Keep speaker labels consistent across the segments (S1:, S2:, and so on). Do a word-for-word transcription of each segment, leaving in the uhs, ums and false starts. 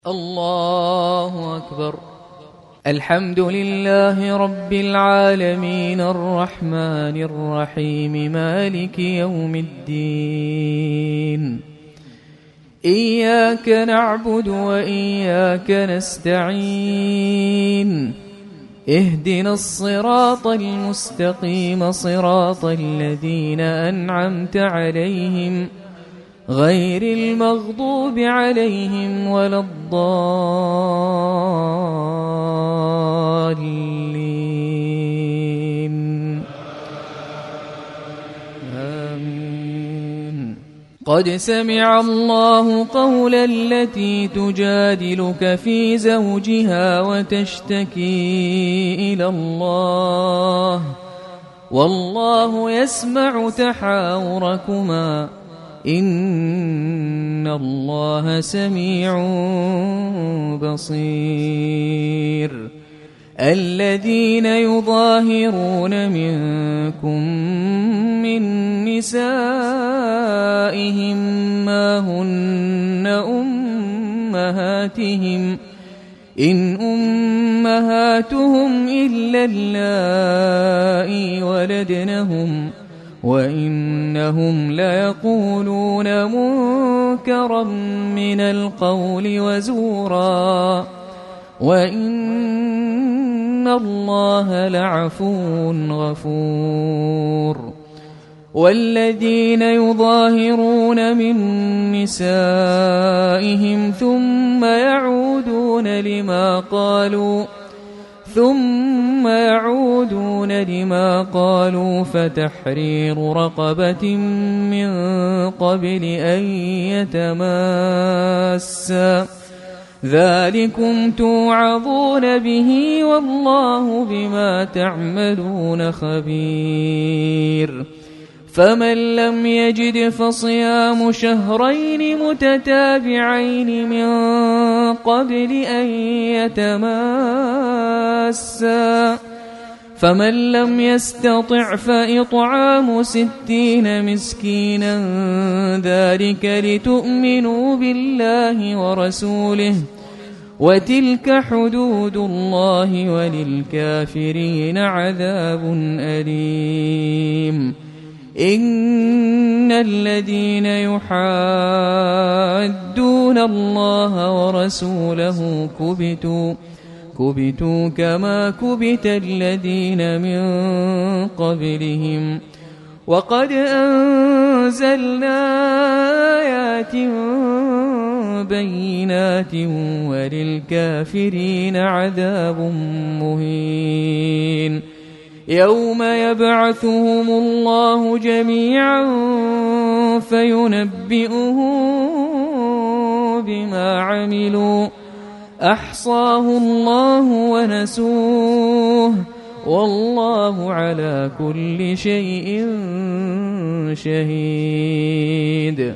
S1: الله أكبر. الحمد لله رب العالمين الرحمن الرحيم مالك يوم الدين. إياك نعبد وإياك نستعين. اهدنا الصراط المستقيم صراط الذين أنعمت عليهم غير المغضوب عليهم ولا الضالين. آمين. قد سمع الله قول التي تجادلك في زوجها وتشتكي إلى الله والله يسمع تحاوركما إن الله سميع بصير. الذين يظاهرون منكم من نسائهم ما هن أمهاتهم إن أمهاتهم إلا اللائي ولدنهم وإنهم ليقولون منكرا من القول وزورا وإن الله لعفو غفور. والذين يظاهرون من نسائهم ثم يعودون لما قالوا ثم يعودون لما قالوا فتحرير رقبة من قبل أن يتماسا ذلكم توعظون به والله بما تعملون خبير. فمن لم يجد فصيام شهرين متتابعين من قبل أن يتماسا فمن لم يستطع فإطعام ستين مسكينا ذلك لتؤمنوا بالله ورسوله وتلك حدود الله وللكافرين عذاب أليم. إن الذين يحادون الله ورسوله كبتوا كبتوا كما كبت الذين من قبلهم وقد أنزلنا آيات بينات وللكافرين عذاب مهين. يوم يبعثهم الله جميعا فينبئهم بما عملوا أحصاه الله ونسوه والله على كل شيء شهيد.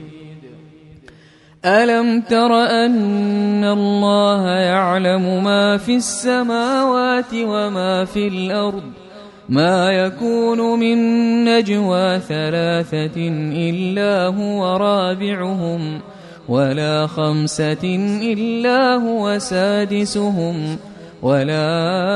S1: ألم تر أن الله يعلم ما في السماوات وما في الأرض ما يكون من نجوى ثلاثة إلا هو رابعهم ولا خمسة إلا هو سادسهم ولا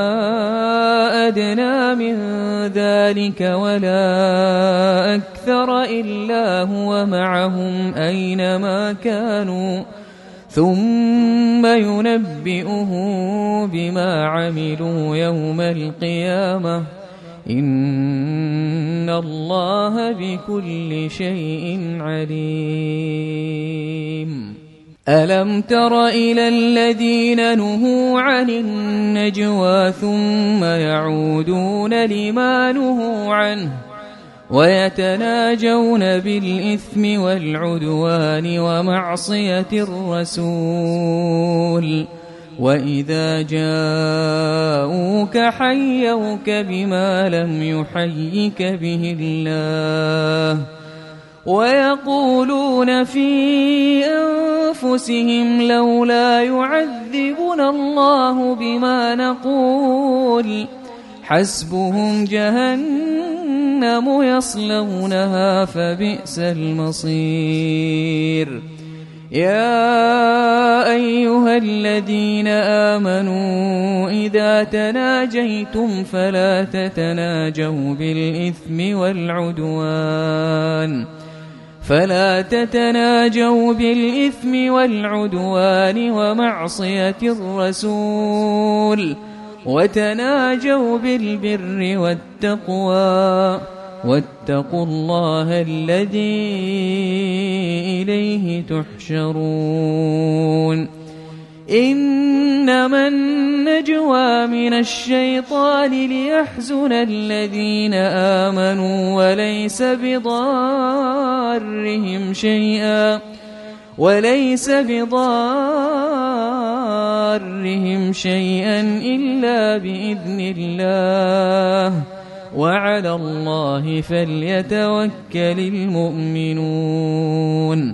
S1: أدنى من ذلك ولا أكثر إلا هو معهم أينما كانوا ثم ينبئهم بما عملوا يوم القيامة إن الله بكل شيء عليم. ألم تر إلى الذين نهوا عن النجوى ثم يعودون لما نهوا عنه ويتناجون بالإثم والعدوان ومعصية الرسول وإذا جاءوك حيوك بما لم يحيك به الله ويقولون في أنفسهم لولا يعذبنا الله بما نقول حسبهم جهنم يصلونها فبئس المصير. يا أيها الذين آمنوا إذا تناجيتم فلا تتناجوا بالإثم والعدوان فلا تتناجوا بالإثم والعدوان ومعصية الرسول وتناجوا بالبر والتقوى واتقوا الله الذي إليه تحشرون إنما النجوى من الشيطان ليحزن الذين آمنوا وليس بضارهم شيئا وليس بضارهم شيئا إلا بإذن الله وعلى الله فليتوكل المؤمنون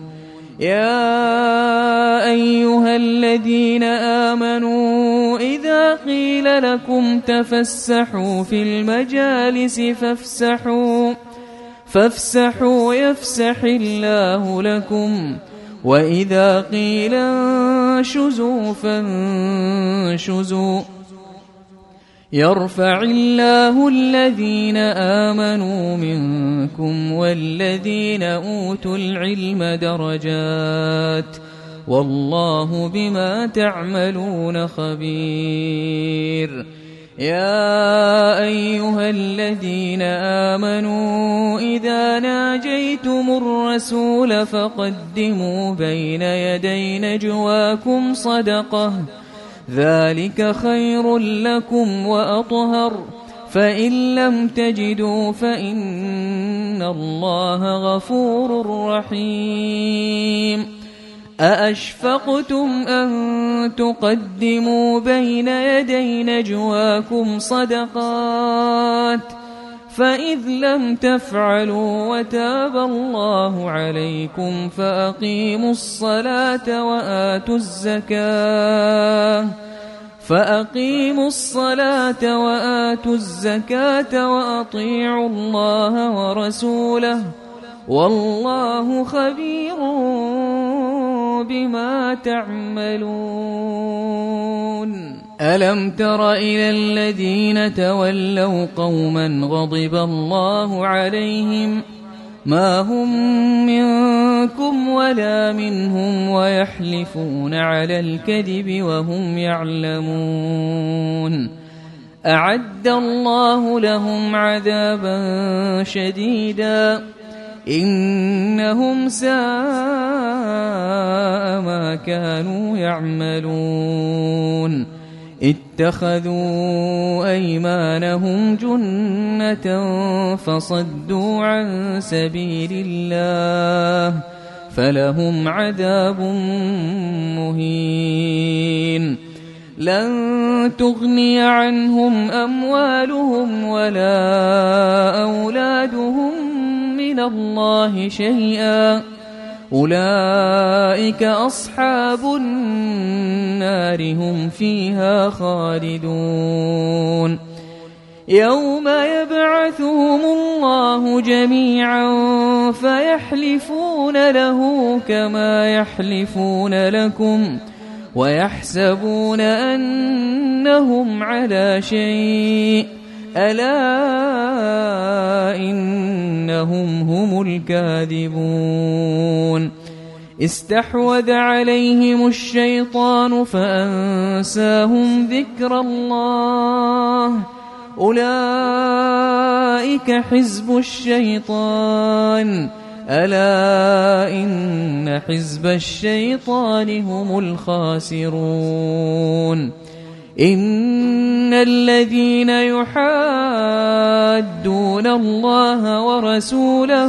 S1: يا أيها الذين آمنوا إذا قيل لكم تفسحوا في المجالس فافسحوا فافسحوا يفسح الله لكم وإذا قيل انشزوا فانشزوا يرفع الله الذين آمنوا منكم والذين أوتوا العلم درجات والله بما تعملون خبير يا أيها الذين آمنوا إذا ناجيتم الرسول فقدموا بين يدي نجواكم صدقة ذلك خير لكم وأطهر فإن لم تجدوا فإن الله غفور رحيم أأشفقتم أن تقدموا بين يدي نجواكم صدقات فإذ لم تفعلوا وتاب الله عليكم فأقيموا الصلاة وآتوا الزكاة فأقيموا الصلاة وآتوا الزكاة وأطيعوا الله ورسوله والله خبير بما تعملون ألم تر إلى الذين تولوا قوما غضب الله عليهم ما هم منكم ولا منهم ويحلفون على الكذب وهم يعلمون أعد الله لهم عذابا شديدا إنهم ساء ما كانوا يعملون اتخذوا أيمانهم جنة فصدوا عن سبيل الله فلهم عذاب مهين لن تغني عنهم أموالهم ولا أولادهم من الله شيئا أولئك أصحاب النار هم فيها خالدون يوم يبعثهم الله جميعا فيحلفون له كما يحلفون لكم ويحسبون أنهم على شيء ألا إنهم هم الكاذبون استحوذ عليهم الشيطان فأنساهم ذكر الله أولئك حزب الشيطان ألا إن حزب الشيطان هم الخاسرون إن الذين يحادون الله ورسوله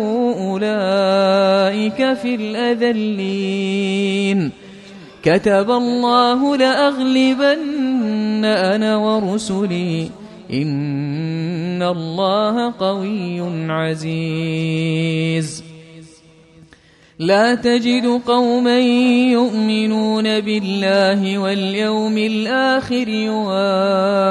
S1: أولئك في الأذلين كتب الله لأغلبن أنا ورسلي إن الله قوي عزيز لا تجد قوما يؤمنون بالله واليوم الآخر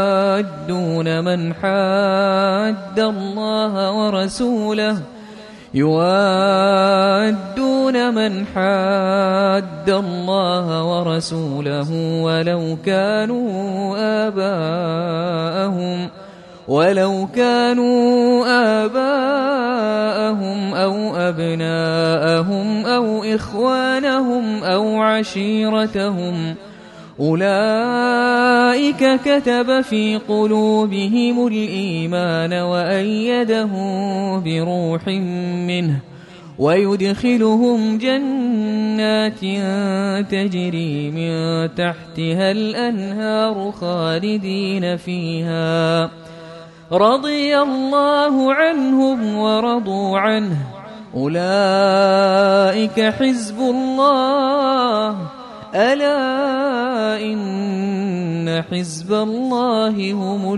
S1: يوادون من حاد الله ورسوله يوادون من حاد الله ورسوله ولو كانوا آباءهم ولو كانوا آباءهم أو أبناءهم أو إخوانهم أو عشيرتهم أولئك كتب في قلوبهم الإيمان وأيدهم بروح منه ويدخلهم جنات تجري من تحتها الأنهار خالدين فيها رضي الله عنهم ورضوا عنه أولئك حزب الله ألا إن حزب الله هم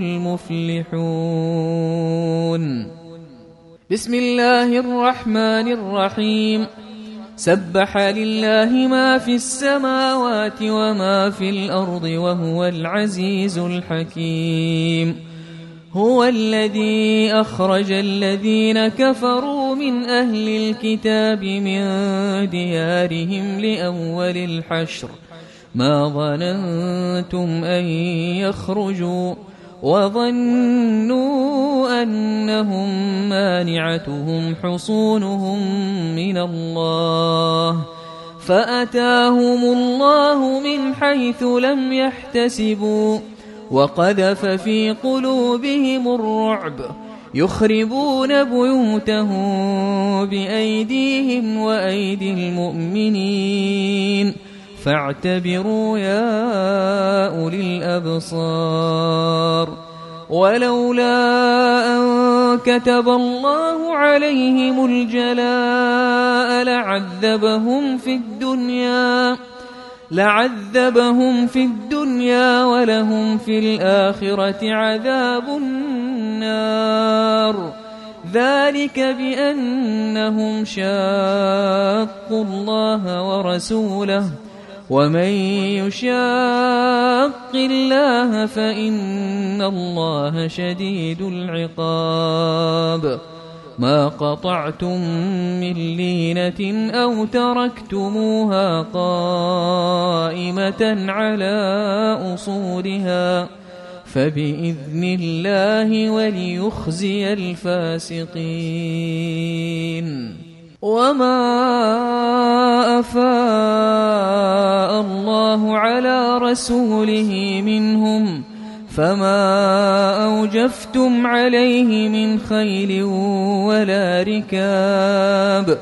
S1: المفلحون. بسم الله الرحمن الرحيم. سبح لله ما في السماوات وما في الأرض وهو العزيز الحكيم. هو الذي أخرج الذين كفروا من أهل الكتاب من ديارهم لأول الحشر ما ظننتم أن يخرجوا وظنوا أنهم مانعتهم حصونهم من الله فأتاهم الله من حيث لم يحتسبوا وقذف في قلوبهم الرعب يخربون بيوتهم بأيديهم وأيدي المؤمنين فاعتبروا يا أولي الأبصار. ولولا أن كتب الله عليهم الجلاء لعذبهم في الدنيا لعذبهم في الدنيا ولهم في الآخرة عذاب النار ذلك بأنهم شاقوا الله ورسوله ومن يشاق الله فإن الله شديد العقاب. ما قطعتم من لينة أو تركتموها قائمة على أصولها فبإذن الله وليخزي الفاسقين. وما أفاء الله على رسوله منهم فما أوجفتم عليه من خيل ولا ركاب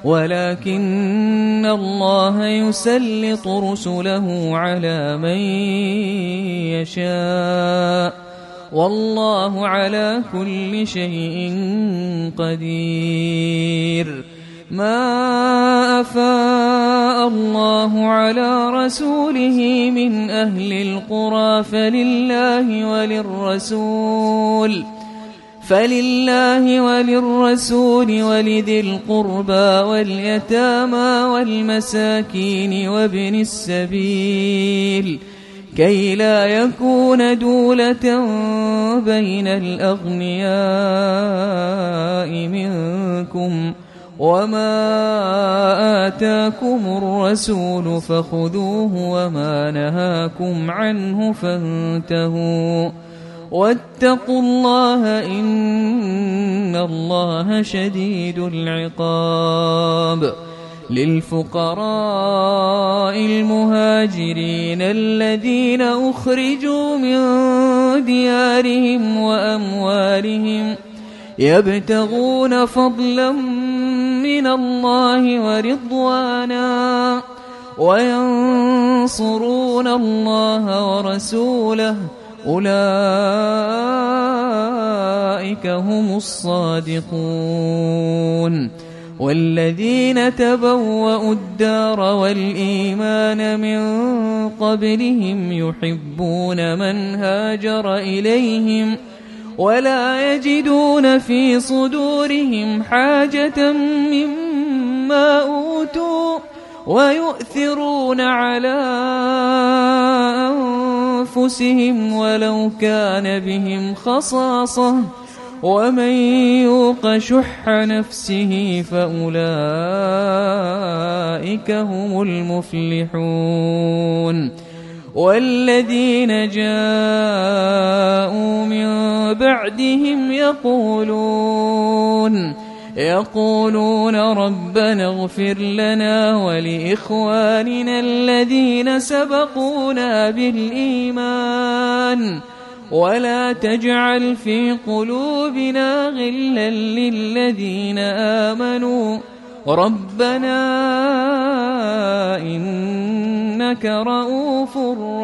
S1: ولكن الله يسلط رسله على من يشاء والله على كل شيء قدير. ما أفاء الله على رسوله من أهل القرى فلله وللرسول فلله وللرسول ولذي القربى واليتامى والمساكين وابن السبيل كي لا يكون دولة بين الأغنياء منكم وما آتاكم الرسول فخذوه وما نهاكم عنه فانتهوا واتقوا الله إن الله شديد العقاب. للفقراء المهاجرين الذين أخرجوا من ديارهم وأموالهم يبتغون فضلا من الله ورضوانا وينصرون الله ورسوله أولئك هم الصادقون. والذين تبوأوا الدار والإيمان من قبلهم يحبون من هاجر إليهم ولا يجدون في صدورهم حاجة مما أوتوا ويؤثرون على أنفسهم ولو كان بهم خصاصة ومن يوق شح نفسه فأولئك هم المفلحون والذين جاءوا من بعدهم يقولون يقولون ربنا اغفر لنا ولإخواننا الذين سبقونا بالإيمان ولا تجعل في قلوبنا غلا للذين آمنوا ربنا إنك رؤوف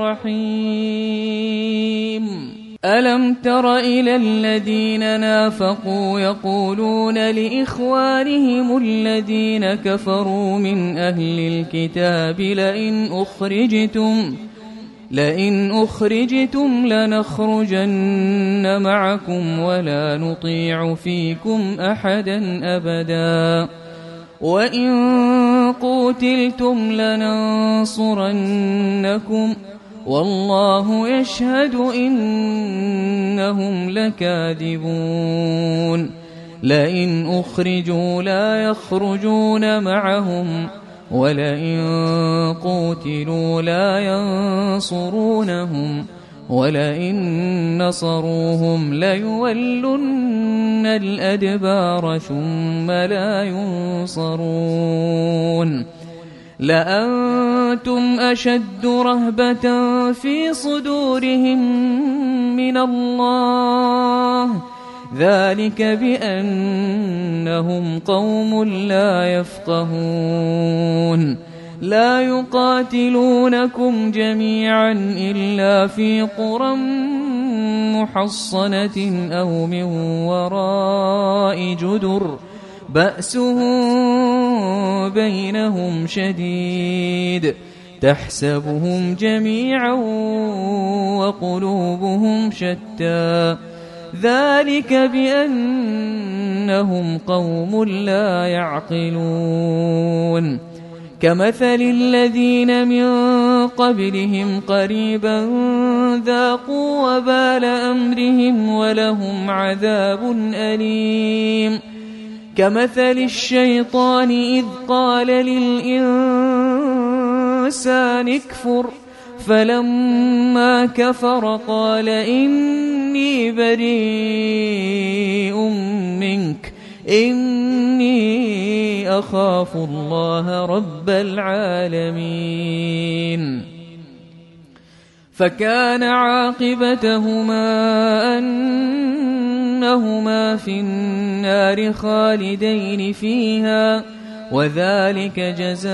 S1: رحيم. ألم تر إلى الذين نافقوا يقولون لإخوانهم الذين كفروا من أهل الكتاب لئن أخرجتم لئن أخرجتم لنخرجن معكم ولا نطيع فيكم أحدا أبدا وإن قوتلتم لننصرنكم والله يشهد إنهم لكاذبون لئن أخرجوا لا يخرجون معهم ولئن قوتلوا لا ينصرونهم ولئن نصروهم ليولن الأدبار ثم لا ينصرون لأنتم أشد رهبة في صدورهم من الله ذلك بأنهم قوم لا يفقهون لا يقاتلونكم جميعا إلا في قرى محصنة أو من وراء جدر بأسهم بينهم شديد تحسبهم جميعا وقلوبهم شتى ذلك بأنهم قوم لا يعقلون كمثل الذين من قبلهم قريبا ذاقوا وبال أمرهم ولهم عذاب أليم كمثل الشيطان إذ قال للإنسان اكفر فلما كفر قال إني بريء منك إني أخاف الله رب العالمين فكان عاقبتهما أنهما في النار خالدين فيها وذلك جزاء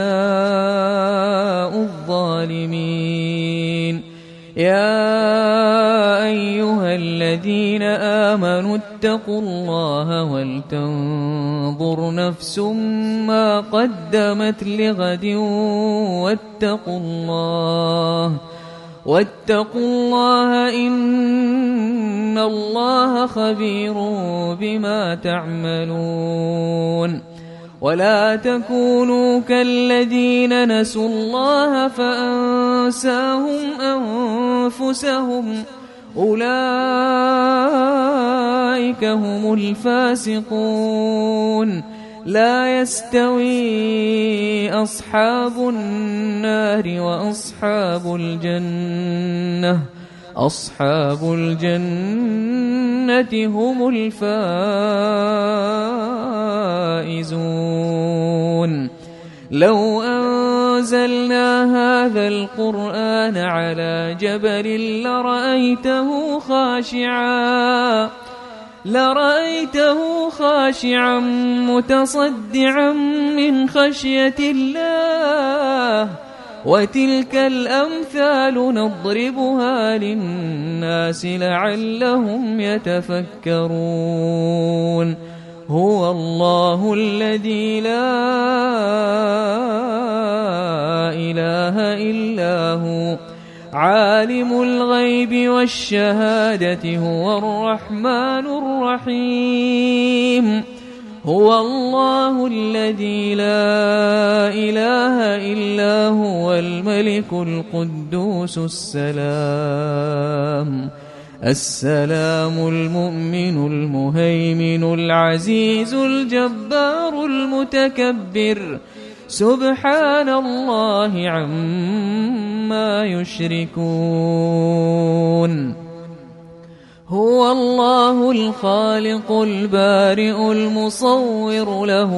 S1: الظالمين يا أيها الذين آمنوا اتقوا الله ولتنظر نفس ما قدمت لغد واتقوا الله واتقوا الله إن الله خبير بما تعملون ولا تكونوا كالذين نسوا الله فأنساهم أنفسهم أولئك هم الفاسقون لا يستوي أصحاب النار وأصحاب الجنة أصحاب الجنة هم الفائزون لو أنزلنا هذا القرآن على جبل لرأيته خاشعا لرأيته خاشعا متصدعا من خشية الله وتلك الأمثال نضربها للناس لعلهم يتفكرون هو الله الذي لا إله إلا هو عالم الغيب والشهادة هو الرحمن الرحيم هو الله الذي لا إله إلا هو الملك القدوس السلام السلام المؤمن المهيمن العزيز الجبار المتكبر سبحان الله عما يشركون. هو الله الخالق البارئ المصور له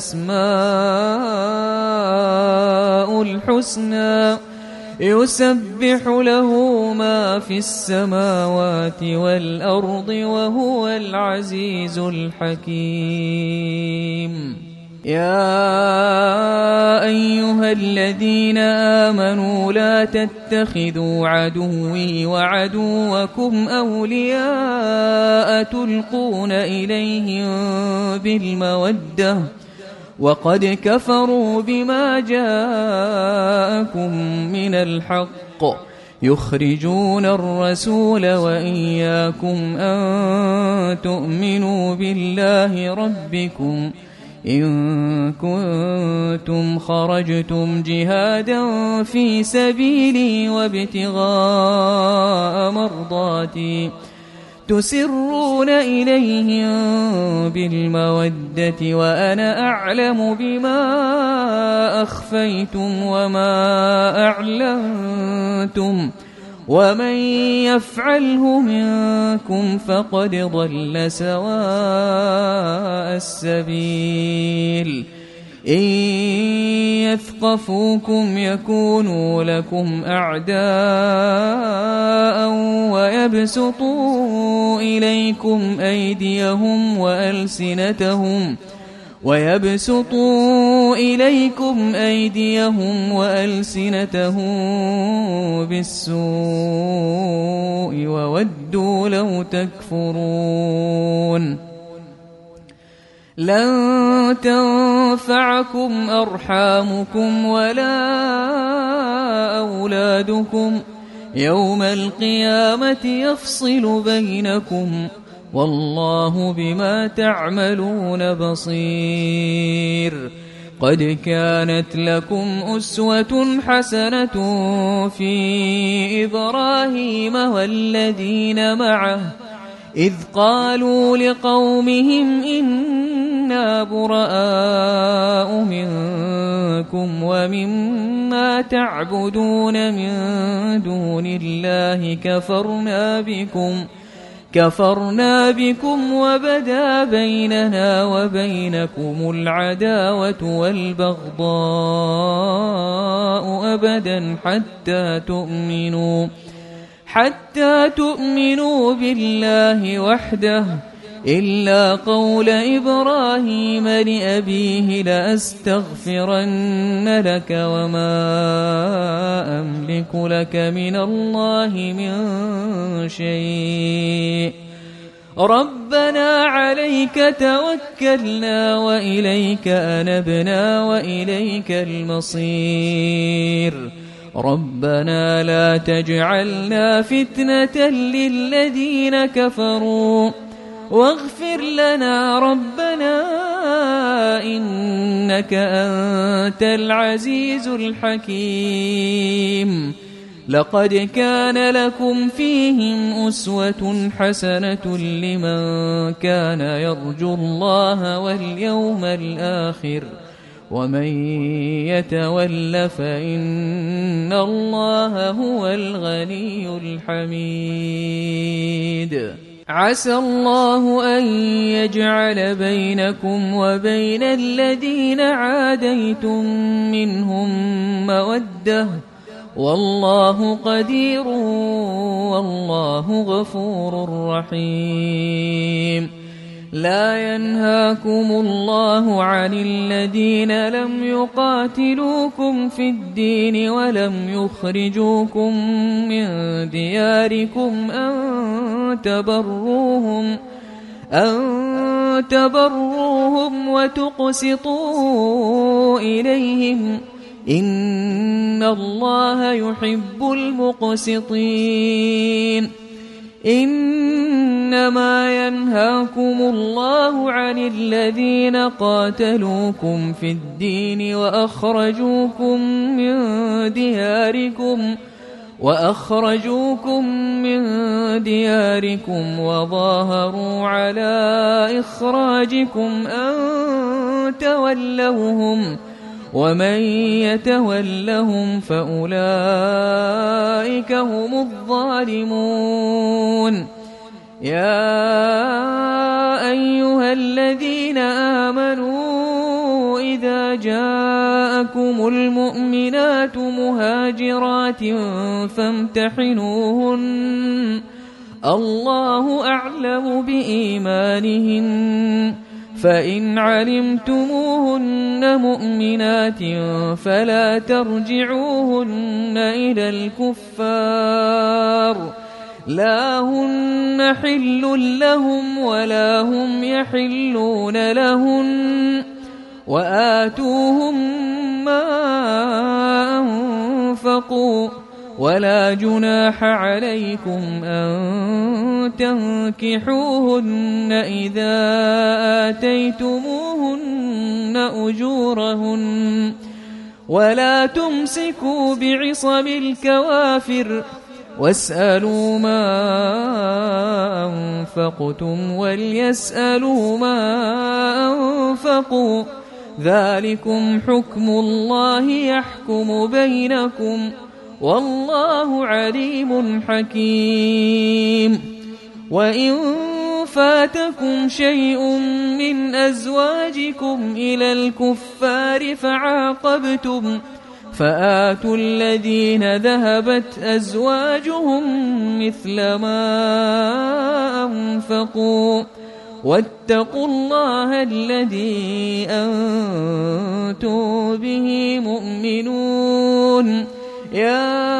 S1: الأسماء الحسنى يسبح له ما في السماوات والأرض وهو العزيز الحكيم. يا أيها الذين آمنوا لا تتخذوا عدوي وعدوكم أولياء تلقون إليهم بالمودة وقد كفروا بما جاءكم من الحق يخرجون الرسول وإياكم أن تؤمنوا بالله ربكم إن كنتم خرجتم جهادا في سبيلي وابتغاء مرضاتي تسرون إليهم بالمودة وأنا أعلم بما أخفيتم وما أعلنتم ومن يفعله منكم فقد ضل سواء السبيل. إن يثقفوكم يكونوا لكم أعداء ويبسطوا إليكم أيديهم وألسنتهم ويبسطوا إليكم أيديهم وألسنتهم بالسوء وودوا لو تكفرون. لن تنفعكم أرحامكم ولا أولادكم يوم القيامة يفصل بينكم والله بما تعملون بصير. قد كانت لكم أسوة حسنة في إبراهيم والذين معه إذ قالوا لقومهم إنا براء منكم ومما تعبدون من دون الله كفرنا بكم كفرنا بكم وبدا بيننا وبينكم العداوة والبغضاء أبدا حتى تؤمنوا حتى تؤمنوا بالله وحده إلا قول إبراهيم لأبيه لأستغفرن لك وما أملك لك من الله من شيء ربنا عليك توكلنا وإليك أنبنا وإليك المصير. ربنا لا تجعلنا فتنة للذين كفروا واغفر لنا ربنا إنك أنت العزيز الحكيم. لقد كان لكم فيهم أسوة حسنة لمن كان يرجو الله واليوم الآخر ومن يتول فإن الله هو الغني الحميد. عسى الله أن يجعل بينكم وبين الذين عاديتم منهم مودة والله قدير والله غفور رحيم. لا ينهاكم الله عن الذين لم يقاتلوكم في الدين ولم يخرجوكم من دياركم أن تبروهم أن تبروهم وتقسطوا إليهم إن الله يحب المقسطين. إنما ينهاكم الله عن الذين قاتلوكم في الدين وأخرجوكم من دياركم وأخرجوكم من دياركم وظاهروا على إخراجكم أن تولوهم ومن يتولهم فأولئك هم الظالمون يا أيها الذين آمنوا إذا جاءكم المؤمنات مهاجرات فامتحنوهن الله أعلم بإيمانهن فإن علمتموهن مؤمنات فلا ترجعوهن إلى الكفار لا هن حل لهم ولا هم يحلون لهن وآتوهم ما أنفقوا ولا جناح عليكم أن تنكحوهن إذا آتيتموهن أجورهن ولا تمسكوا بعصم الكوافر واسألوا ما أنفقتم وليسألوا ما أنفقوا ذلكم حكم الله يحكم بينكم والله عليم حكيم وإن فاتكم شيء من أزواجكم إلى الكفار فعاقبتم فآتوا الذين ذهبت أزواجهم مثل ما أنفقوا واتقوا الله الذي أنتم به مؤمنون يا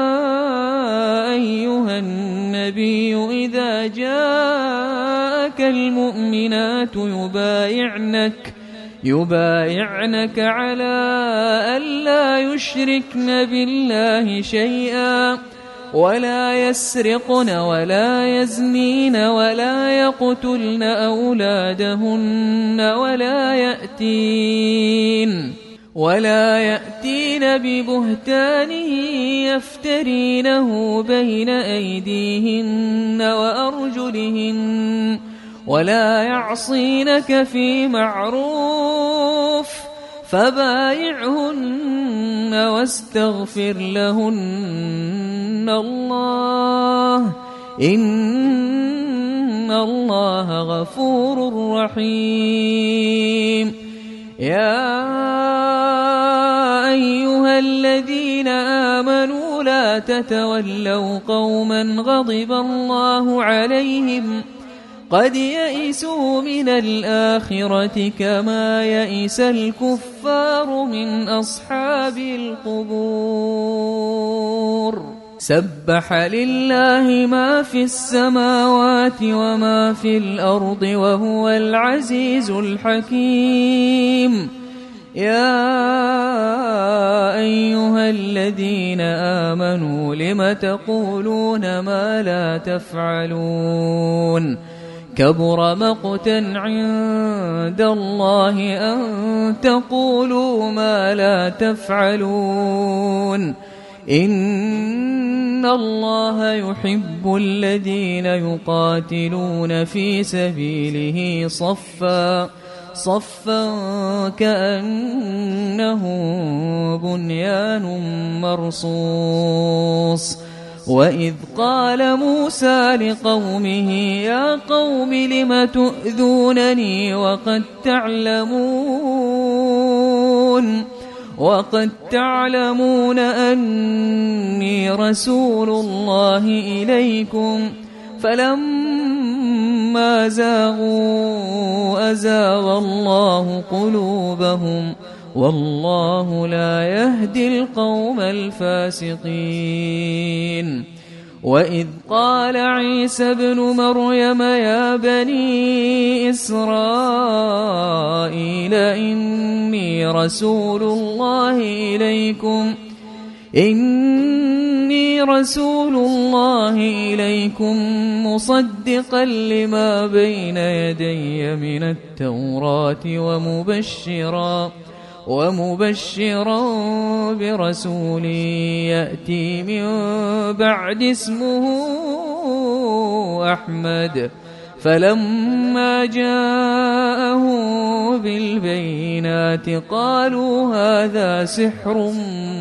S1: أيها النبي إذا جاءك المؤمنات يبايعنك يبايعنك على ألا يشركن بالله شيئا ولا يسرقن ولا يزنين ولا يقتلن أولادهن ولا يأتين ولا يأتين ببهتان يفترينه بين أيديهن وأرجلهن ولا يعصينك في معروف فبايعهن واستغفر لهن الله إن الله غفور رحيم يا أيها الذين آمنوا لا تتولوا قوما غضب الله عليهم قد يئسوا من الآخرة كما يئس الكفار من أصحاب القبور سبح لله ما في السماوات وما في الأرض وهو العزيز الحكيم يا أيها الذين آمنوا لم تقولون ما لا تفعلون كبر مقتا عند الله أن تقولوا ما لا تفعلون إن الله يحب الذين يقاتلون في سبيله صفا صفا كأنه بنيان مرصوص وإذ قال موسى لقومه يا قوم لم تؤذونني وقد تعلمون وقد تعلمون أني رسول الله إليكم فلما زاغوا أزاغ الله قلوبهم والله لا يهدي القوم الفاسقين وإذ قال عيسى ابن مريم يا بني إسرائيل إني رسول الله إليكم إني رسول الله إليكم مصدقا لما بين يدي من التوراة ومبشرا ومبشرا برسول يأتي من بعد اسمه أحمد. فلما جاءه بالبينات قالوا هذا سحر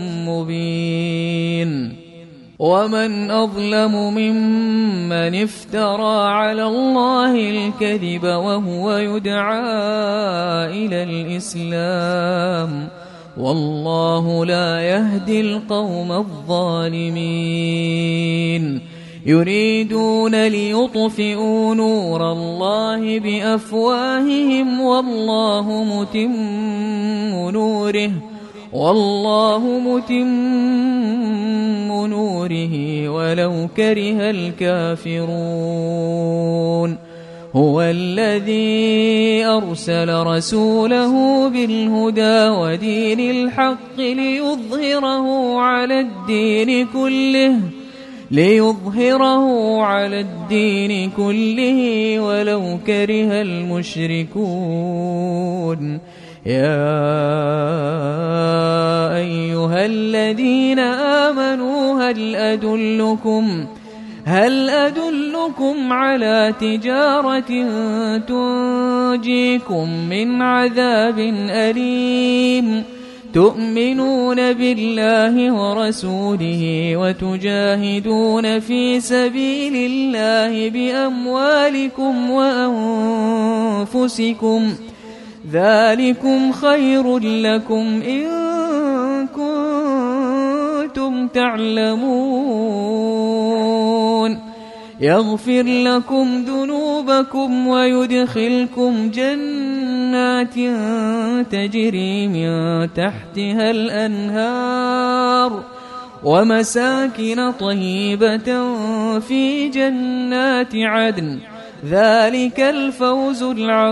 S1: مبين. ومن أظلم ممن افترى على الله الكذب وهو يدعى إلى الإسلام والله لا يهدي القوم الظالمين. يريدون ليطفئوا نور الله بأفواههم والله متم نوره والله متم نوره ولو كره الكافرون. هو الذي أرسل رسوله بالهدى ودين الحق ليظهره على الدين كله ليظهره على الدين كله ولو كره المشركون. يا أيها الذين آمنوا هل أدلكم هل أدلكم على تجارة تنجيكم من عذاب أليم تؤمنون بالله ورسوله وتجاهدون في سبيل الله بأموالكم وأنفسكم ذلكم خير لكم إن كنتم تعلمون. يغفر لكم ذنوبكم ويدخلكم جنات تجري من تحتها الأنهار ومساكن طيبة في جنات عدن ذلك الفوز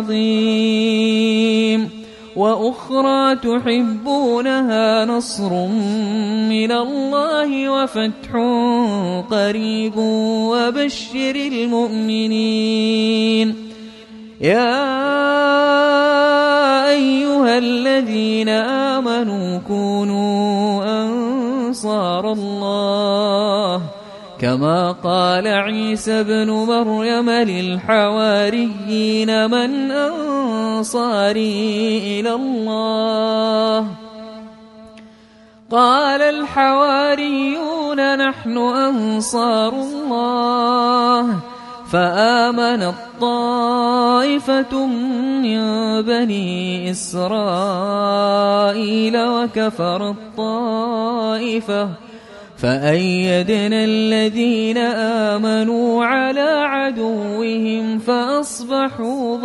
S1: العظيم. وأخرى تحبونها نصر من الله وفتح قريب وبشر المؤمنين. يا أيها الذين آمنوا كونوا أنصار الله كما قال عيسى ابن مريم للحواريين من أنصاري إلى الله قال الحواريون نحن أنصار الله. فآمنت طائفة من بني إسرائيل وكفرت طائفة فأيدنا الذين آمنوا على عدوهم فأصبحوا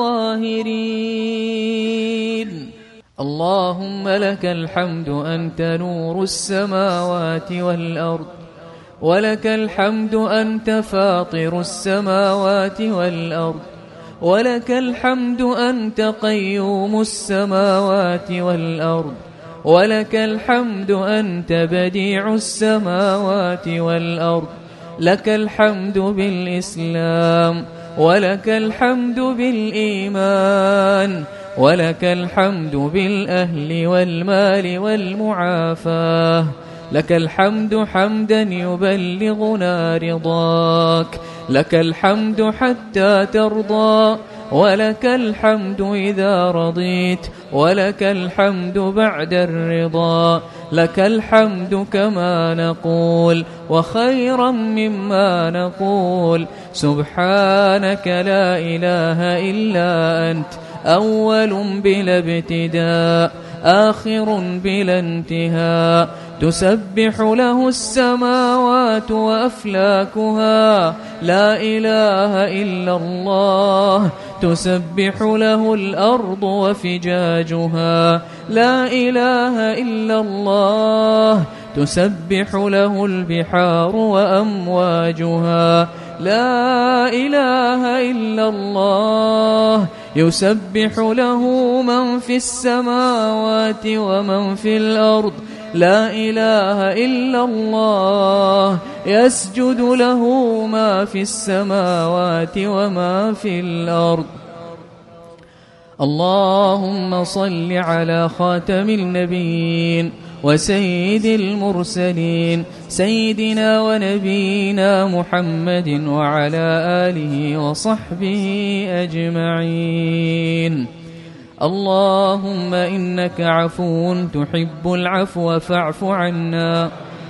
S1: ظاهرين. اللهم لك الحمد أنت نور السماوات والأرض ولك الحمد أنت فاطر السماوات والأرض ولك الحمد أنت قيوم السماوات والأرض ولك الحمد أنت بديع السماوات والأرض. لك الحمد بالإسلام ولك الحمد بالإيمان ولك الحمد بالأهل والمال والمعافاة. لك الحمد حمدا يبلغنا رضاك لك الحمد حتى ترضى ولك الحمد إذا رضيت ولك الحمد بعد الرضا. لك الحمد كما نقول وخيرا مما نقول. سبحانك لا إله إلا أنت أول بلا ابتداء آخر بلا انتهاء تسبح له السماوات وأفلاكها لا إله إلا الله. تسبح له الأرض وفجاجها لا إله إلا الله. تسبح له البحار وأمواجها لا إله إلا الله. يسبح له من في السماوات ومن في الأرض لا إله إلا الله. يسجد له ما في السماوات وما في الأرض. اللهم صل على خاتم النبيين وسيد المرسلين سيدنا ونبينا محمد وعلى آله وصحبه أجمعين. اللهم إنك عفو تحب العفو فاعف عنا.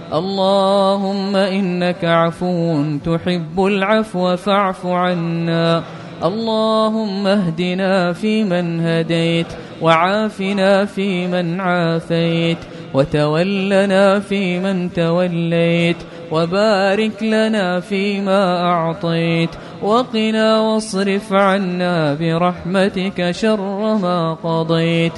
S1: اللهم إنك عفو تحب العفو فاعف عنا. اللهم اهدنا فيمن هديت وعافنا فيمن عافيت وتولنا فيمن توليت وبارك لنا فيما أعطيت وقنا واصرف عنا برحمتك شر ما قضيت.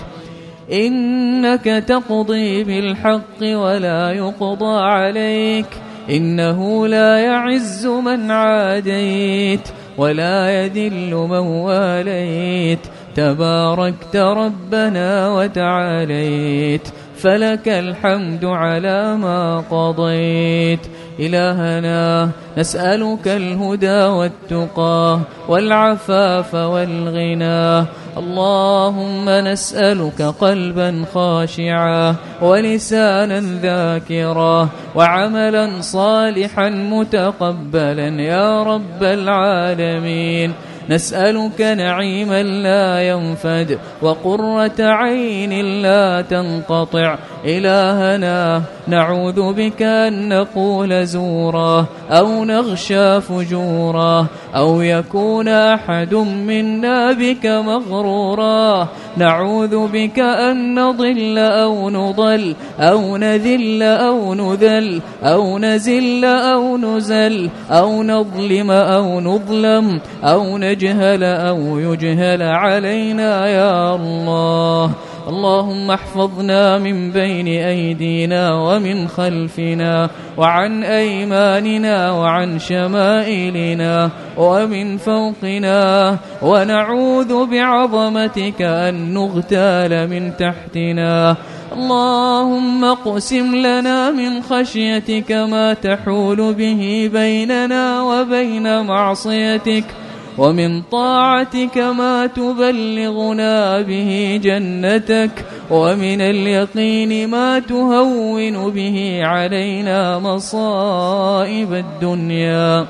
S1: إنك تقضي بالحق ولا يقضى عليك، إنه لا يعز من عاديت ولا يذل من واليت، تباركت ربنا وتعاليت، فلك الحمد على ما قضيت. إلهنا نسألك الهدى والتقى والعفاف والغنى. اللهم نسألك قلبا خاشعا ولسانا ذاكرا وعملا صالحا متقبلا يا رب العالمين. نسألك نعيما لا ينفد وقرة عين لا تنقطع. إلهنا نعوذ بك أن نقول زورا أو نغشى فجورا أو يكون أحد منا بك مغرورا. نعوذ بك أن نضل أو نضل أو نذل أو نذل أو نزل أو نزل أو نظلم أو نظلم أو نجهل أو يجهل علينا يا الله. اللهم احفظنا من بين أيدينا ومن خلفنا وعن أيماننا وعن شمائلنا ومن فوقنا، ونعوذ بعظمتك أن نغتال من تحتنا. اللهم اقسم لنا من خشيتك ما تحول به بيننا وبين معصيتك، ومن طاعتك ما تبلغنا به جنتك، ومن اليقين ما تهون به علينا مصائب الدنيا.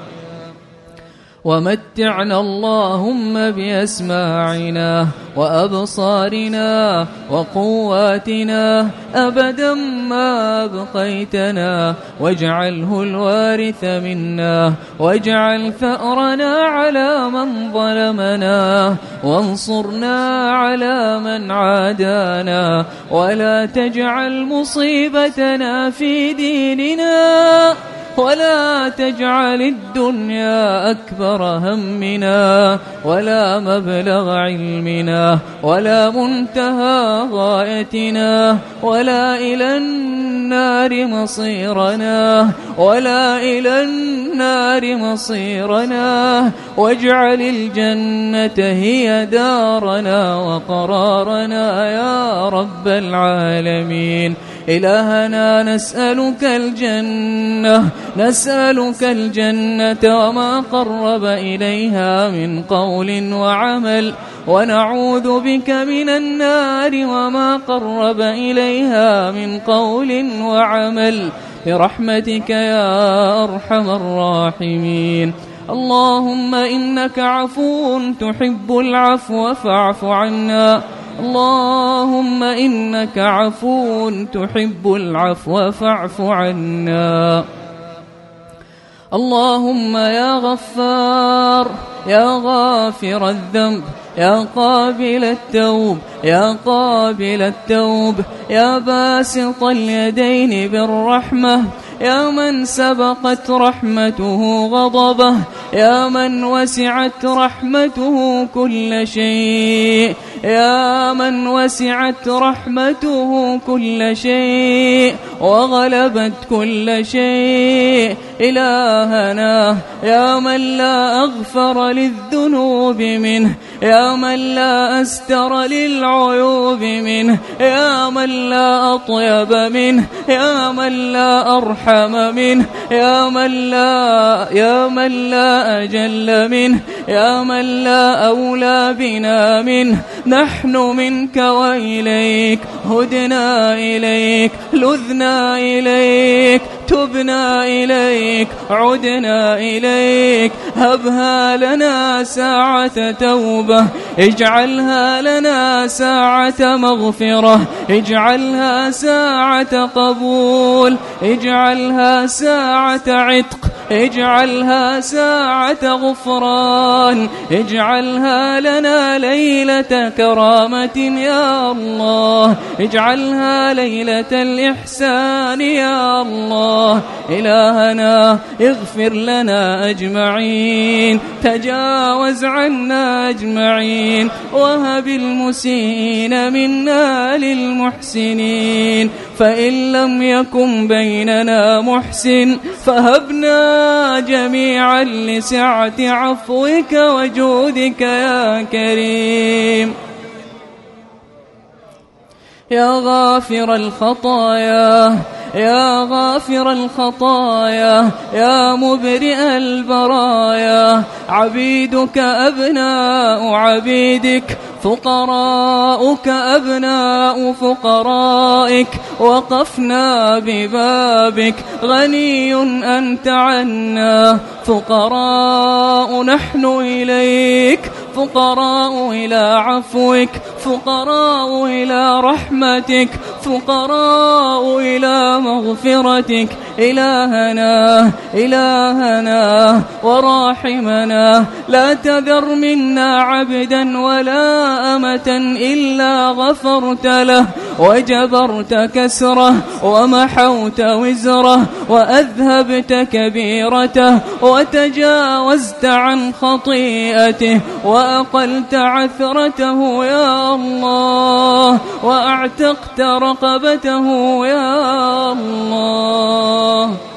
S1: ومتعنا اللهم بأسماعنا وأبصارنا وقواتنا أبدا ما أبقيتنا، واجعله الوارث منا، واجعل ثأرنا على من ظلمنا، وانصرنا على من عادانا، ولا تجعل مصيبتنا في ديننا، ولا تجعل الدنيا أكبر همنا ولا مبلغ علمنا ولا منتهى غايتنا، ولا إلى النار مصيرنا ولا إلى النار مصيرنا، واجعل الجنة هي دارنا وقرارنا يا رب العالمين. إلهنا نسألك الجنة، نسألك الجنة وما قرب إليها من قول وعمل، ونعوذ بك من النار وما قرب إليها من قول وعمل، برحمتك يا أرحم الراحمين. اللهم إنك عفو تحب العفو فاعف عنا. اللهم إنك عفو تحب العفو فاعف عنا. اللهم يا غفار يا غافر الذنب يا قابل التوب يا قابل التوب يا باسط اليدين بالرحمة، يا من سبقت رحمته غضبه، يا من وسعت رحمته كل شيء، يا من وسعت رحمته كل شيء وغلبت كل شيء. إلهنا يا من لا أغفر للذنوب منه، يا من لا أستر للعيوب منه، يا من لا أطيب منه، يا من لا أرحم منه، يا من لا يا من لا أجل منه، يا من لا أولى بنا منه، نحن منك وإليك، هدنا إليك، لذنا إليك، تبنا إليك، عدنا إليك. هبها لنا ساعة توبة، اجعلها لنا ساعة مغفرة، اجعلها ساعة قبول، اجعلها ساعة عتق، اجعلها ساعة غفران، اجعلها لنا ليلة كرامة يا الله، اجعلها ليلة الإحسان يا الله. إلهنا اغفر لنا أجمعين، تجاوز عنا أجمعين، وهب المسيئين منا للمحسنين. فإن لم يكن بيننا محسن فهبنا جميعا لسعة عفوك وجودك يا كريم. يا غافر الخطايا، يا غافر الخطايا، يا مبرئ البرايا، عبيدك أبناء عبيدك، فقراؤك أبناء فقرائك، وقفنا ببابك، غني أنت عنا، فقراء نحن إليك، فقراء إلى عفوك، فقراء إلى رحمتك، فقراء إلى مغفرتك. إلهنا إلهنا وراحمنا، لا تذر منا عبدا ولا أمة إلا غفرت له، وجبرت كسره، ومحوت وزره، وأذهبت كبيرته، وتجاوزت عن خطيئته، وأقلت عثرته يا الله، وأعتقت رقبته يا الله.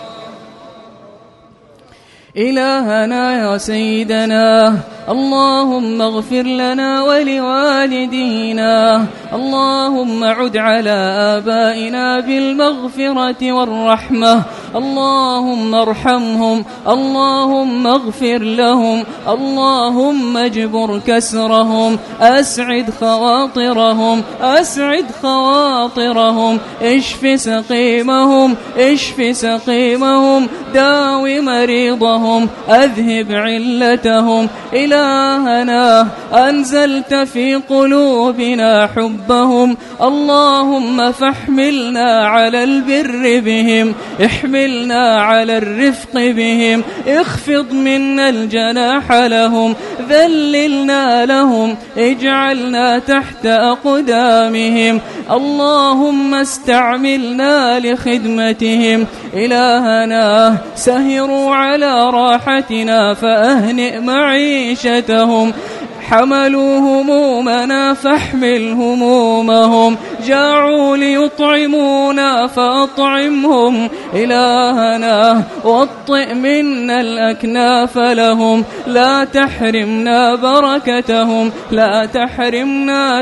S1: إلهنا يا سيدنا، اللهم اغفر لنا ولوالدينا، اللهم عد على آبائنا بالمغفرة والرحمة، اللهم ارحمهم، اللهم اغفر لهم، اللهم اجبر كسرهم، أسعد خواطرهم، أسعد خواطرهم، اشف سقيمهم، اشف سقيمهم، داوي مريضهم، أذهب علتهم. إلهنا أنزلت في قلوبنا حبهم، اللهم فاحملنا على البر بهم، احملنا على الرفق بهم، اخفض منا الجناح لهم، ذللنا لهم، اجعلنا تحت أقدامهم، اللهم استعملنا لخدمتهم. إلهنا سهروا على راحتنا فأهنئ معيشتهم، حملوا همومنا فاحمل همومهم، جاعوا ليطعمونا فأطعمهم. إلهنا واطئ منا الأكناف لهم، لا تحرمنا بركتهم، لا تحرمنا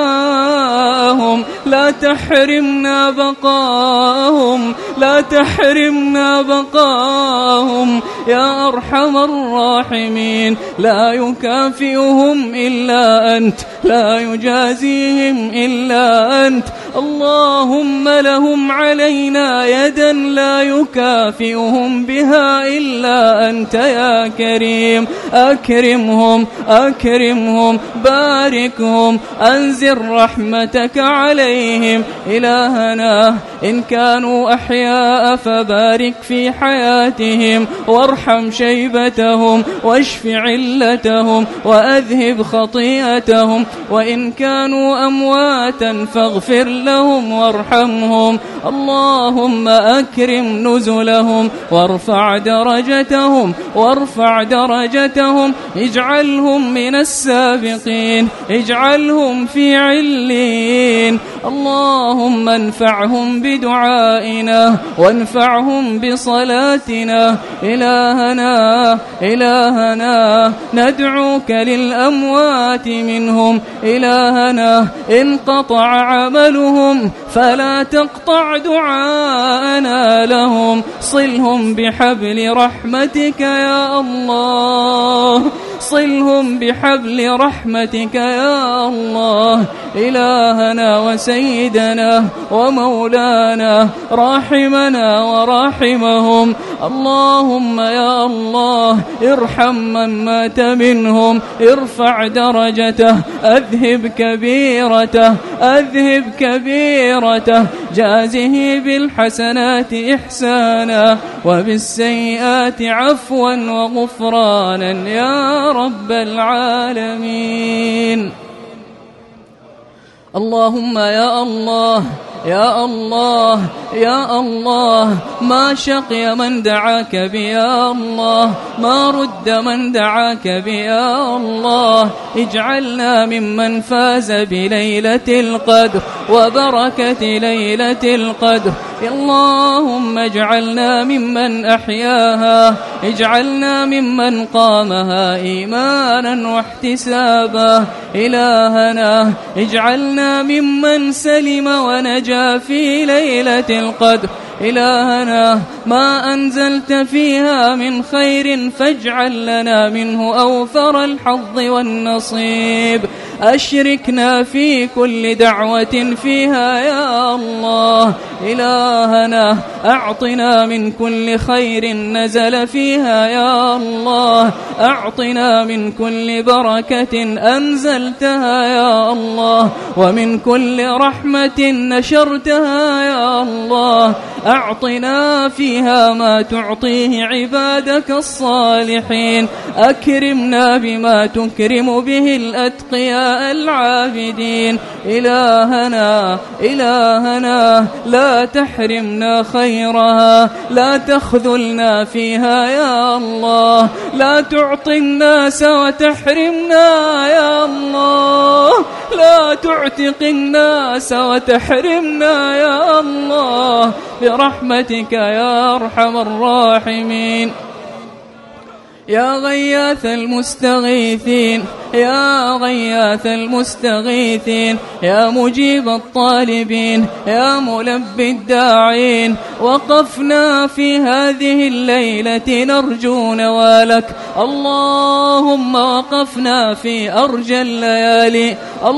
S1: دعاءهم، لا تحرمنا بقاءهم، لا تحرمنا بقاءهم يا أرحم الراحمين. لا يكافئهم إلا أنت، لا يجازيهم إلا أنت، اللهم لهم علينا يدا لا يكافئهم بها إلا أنت يا كريم. أكرمهم أكرمهم، باركهم، أنزل رحمتك عليهم. إلهنا إن كانوا أحياء فبارك في حياتهم، وارحم شيبتهم، واشف علتهم، وأذهب خطيئتهم. وإن كانوا أمواتا فاغفر لهم وارحمهم، اللهم أكرم نزلهم، وارفع درجتهم، وارفع درجتهم، اجعلهم من السابقين، اجعلهم في علين. اللهم انفعهم بدعائنا، وانفعهم بصلاتنا. إلهنا إلهنا ندعوك للأموات منهم، إلهنا انقطع عملهم فلا تقطع دعاءنا لهم، صلهم بحبل رحمتك يا الله، صلهم بحبل رحمتك يا الله إلهنا وسيدنا ومولانا راحمنا وراحمهم. اللهم يا الله ارحم من مات منهم، ارفع درجته، أذهب كبيرته أذهب كبيرته، جازه بالحسنات إحسانا وبالسيئات عفوا وغفرانا يا رب العالمين. اللهم يا الله يا الله يا الله ما شقي من دعاك بي يا الله، ما رد من دعاك بي يا الله. اجعلنا ممن فاز بليلة القدر وبركة ليلة القدر. اللهم اجعلنا ممن أحياها، اجعلنا ممن قامها إيمانا واحتسابا. إلهنا اجعلنا ممن سلم ونجا في ليلة القدر. إلهنا ما أنزلت فيها من خير فاجعل لنا منه أوفر الحظ والنصيب. أشركنا في كل دعوة فيها يا الله. إلهنا أعطنا من كل خير نزل فيها يا الله، أعطنا من كل بركة أنزلتها يا الله، ومن كل رحمة نشرتها يا الله. أعطنا فيها ما تعطيه عبادك الصالحين. أكرمنا بما تكرم به الأتقياء العابدين. إلهنا إلهنا لا تحرمنا خيرها، لا تخذلنا فيها يا الله، لا تعطي الناس وتحرمنا يا الله، لا تعتق الناس وتحرمنا يا الله برحمتك يا أرحم الراحمين. يا غياث المستغيثين يا غياث المستغيثين، يا مجيب الطالبين، يا ملبي الداعين، وقفنا في هذه الليلة نرجو نوالك. اللهم وقفنا في أرجى الليالي،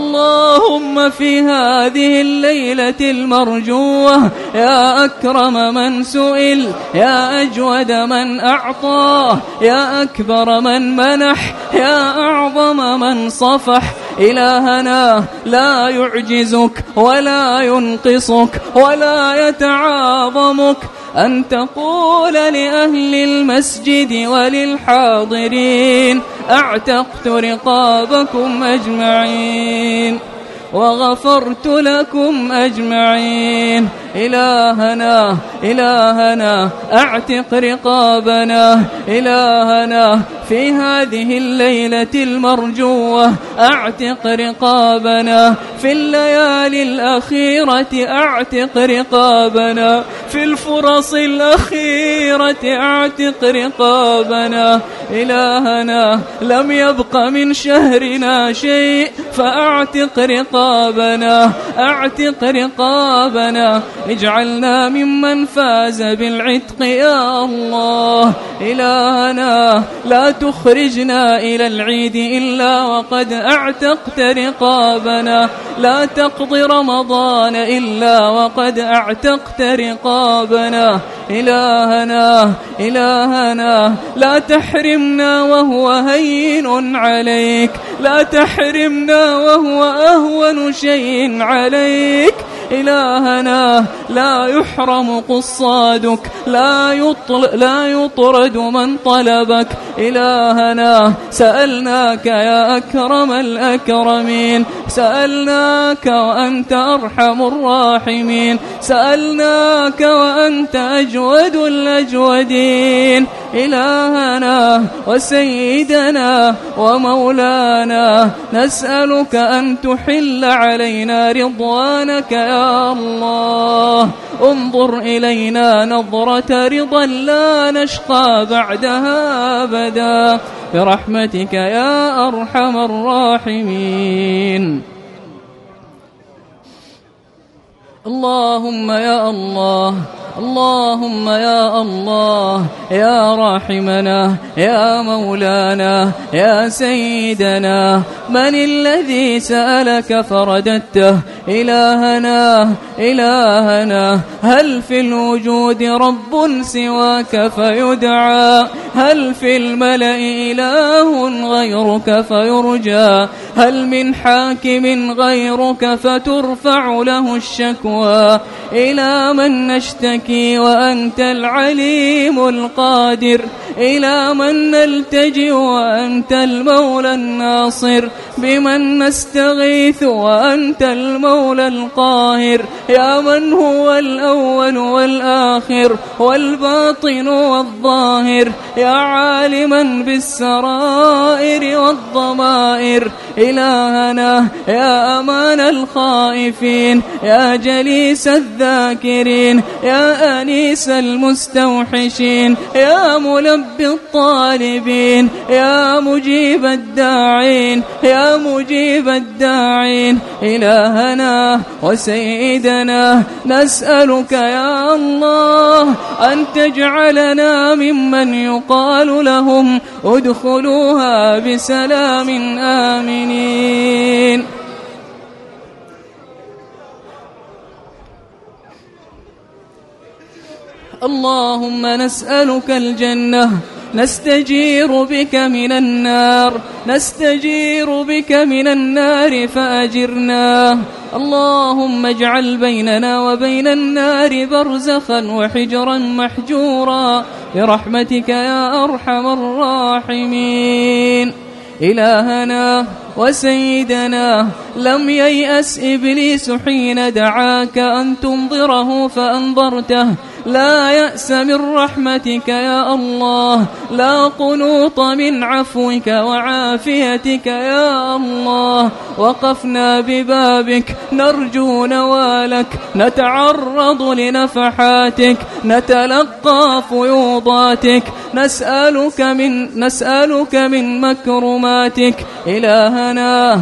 S1: اللهم في هذه الليلة المرجوة يا أكرم من سئل، يا أجود من أعطاه، يا أكبر من منح، يا أعظم من صفح. إلهنا لا يعجزك ولا ينقصك ولا يتعاظمك أن تقول لأهل المسجد وللحاضرين أعتقت رقابكم أجمعين وغفرت لكم أجمعين. إلهنا إلهنا أعتق رقابنا، إلهنا في هذه الليلة المرجوة أعتق رقابنا، في الليالي الأخيرة أعتق رقابنا، في الفرص الأخيرة أعتق رقابنا. إلهنا لم يبق من شهرنا شيء فأعتق رقابنا، أعتق رقابنا. اجعلنا ممن فاز بالعتق يا الله. إلهنا لا تخرجنا إلى العيد إلا وقد أعتقت رقابنا، لا تقضي رمضان إلا وقد أعتقت رقابنا. إلهنا إلهنا لا تحرمنا وهو هين عليك، لا تحرمنا وهو أهون شيء عليك. إلهنا لا يحرم قصادك، لا يطل لا يطرد من طلبك. إلهنا سألناك يا أكرم الأكرمين، سألناك وأنت أرحم الراحمين، سألناك وأنت أجود الأجودين. إلهنا وسيدنا ومولانا نسألك أن تحل علينا رضوانك يا الله. انظر إلينا نظرة رضا لا نشقى بعدها أبدا برحمتك يا أرحم الراحمين. اللهم يا الله اللهم يا الله يا راحمنا يا مولانا يا سيدنا، من الذي سألك فرددته؟ إلهنا إلهنا، هل في الوجود رب سواك فيدعى؟ هل في الملأ إله غيرك فيرجى؟ هل من حاكم غيرك فترفع له الشكوى؟ إلى من نشتكي وأنت العليم القادر؟ إلى من نلتجئ وأنت المولى الناصر؟ بمن نستغيث وأنت المولى القاهر؟ يا من هو الأول والآخر والباطن والظاهر، يا عالما بالسرائر والضمائر، إلهنا يا أمان الخائفين، يا جليس الذاكرين، يا أنيس المستوحشين، يا ملبي الطالبين، يا مجيب الداعين، يا مجيب الداعين، إلهنا وسيدنا، نسألك يا الله أن تجعلنا ممن يقال لهم ادخلوها بسلام آمنين. اللهم نسألك الجنة، نستجير بك من النار، نستجير بك من النار فأجرنا. اللهم اجعل بيننا وبين النار برزخا وحجرا محجورا برحمتك يا أرحم الراحمين. إلهنا وسيدنا، لم ييأس إبليس حين دعاك أن تنظره فأنظرته، لا يأس من رحمتك يا الله، لا قنوط من عفوك وعافيتك يا الله. وقفنا ببابك نرجو نوالك، نتعرض لنفحاتك، نتلقى فيوضاتك، نسألك من, نسألك من مكرماتك. إلهنا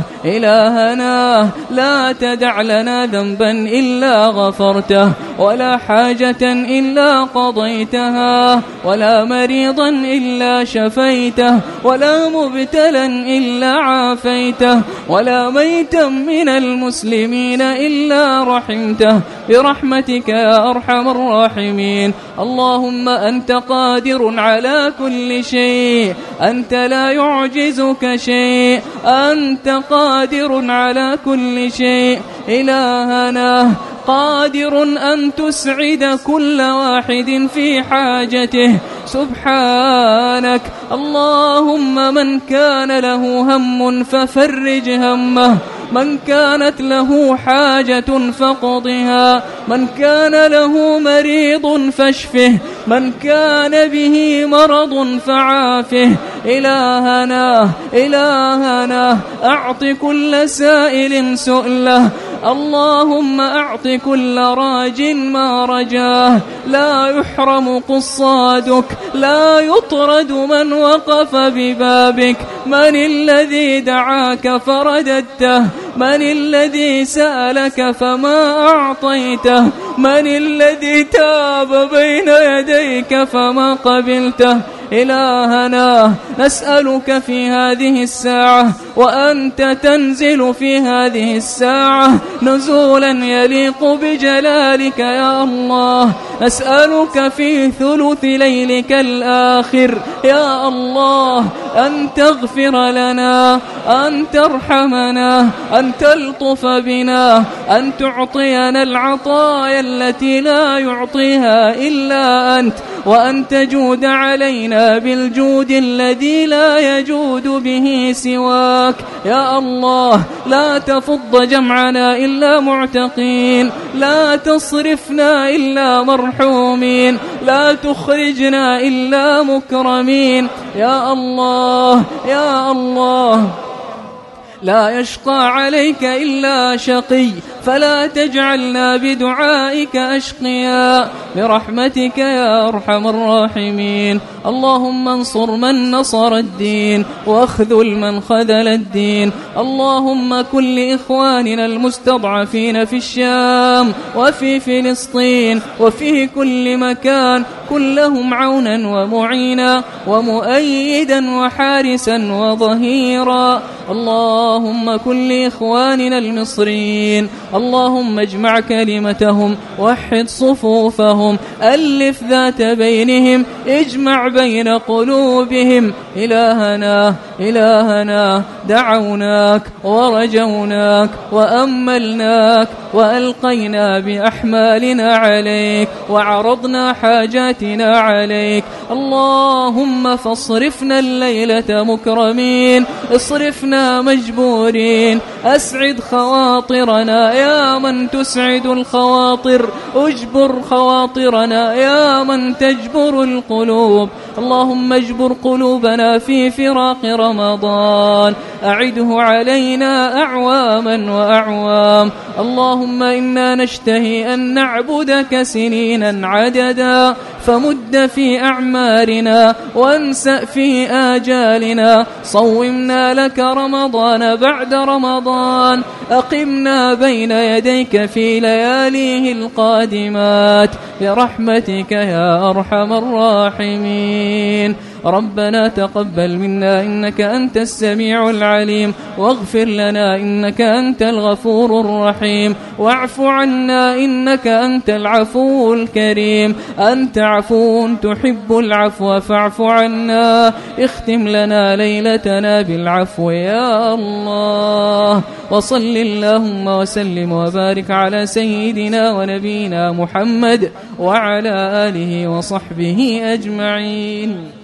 S1: إلهنا، لا تدع لنا ذنبا إلا غفرته، ولا حاجة إلا قضيتها، ولا مريضا إلا شفيته، ولا مبتلا إلا عافيته، ولا ميتا من المسلمين إلا رحمته برحمتك يا أرحم الراحمين. اللهم أنت قادر على كل شيء، أنت لا يعجزك شيء، أنت قادر على كل شيء. إلهنا قادر أن تسعد كل واحد في حاجته سبحانك. اللهم من كان له هم ففرج همه، من كانت له حاجة فقضها، من كان له مريض فاشفه، من كان به مرض فعافه. إلهنا إلهنا، أعط كل سائل سؤله، اللهم أعط كل راج ما رجاه، لا يحرم قصادك، لا يطرد من وقف ببابك. من الذي دعاك فرددته؟ من الذي سألك فما أعطيته؟ من الذي تاب بين يديك فما قبلته؟ إلهنا نسألك في هذه الساعة، وأنت تنزل في هذه الساعة نزولا يليق بجلالك يا الله. نسألك في ثلث ليلك الآخر يا الله أن تغفر لنا، أن ترحمنا، أن تلطف بنا، أن تعطينا العطايا التي لا يعطيها إلا أنت، وأن تجود علينا بالجود الذي لا يجود به سواك يا الله. لا تفض جمعنا إلا معتقين، لا تصرفنا إلا مرحومين، لا تخرجنا إلا مكرمين يا الله يا الله. لا يشقى عليك إلا شقي، فلا تجعلنا بدعائك أشقياء برحمتك يا أرحم الراحمين. اللهم انصر من نصر الدين واخذل من خذل الدين. اللهم كن لإخواننا المستضعفين في الشام وفي فلسطين وفي كل مكان، كن لهم عونا ومعينا ومؤيدا وحارسا وظهيرا. اللهم كن لإخواننا المصريين، اللهم اجمع كلمتهم، وحد صفوفهم، ألف ذات بينهم، اجمع بين قلوبهم. إلهنا إلهنا دعوناك ورجوناك وأملناك وألقينا بأحمالنا عليك وعرضنا حاجاتنا عليك. اللهم فاصرفنا الليلة مكرمين، اصرفنا مجبورين، أسعد خواطرنا يا من تسعد الخواطر، اجبر خواطرنا يا من تجبر القلوب. اللهم اجبر قلوبنا في فراق رمضان، أعده علينا أعواما وأعوام. اللهم إنا نشتهي أن نعبدك سنينا عددا، فمد في أعمارنا وانسأ في آجالنا. صومنا لك رمضان بعد رمضان، أقمنا بين يديك في لياليه القادمات برحمتك يا أرحم الراحمين. ربنا تقبل منا إنك أنت السميع العليم، واغفر لنا إنك أنت الغفور الرحيم، واعف عنا إنك أنت العفو الكريم. أنت عفو تحب العفو فاعف عنا. اختم لنا ليلتنا بالعفو يا الله. وصل اللهم وسلم وبارك على سيدنا ونبينا محمد وعلى آله وصحبه أجمعين.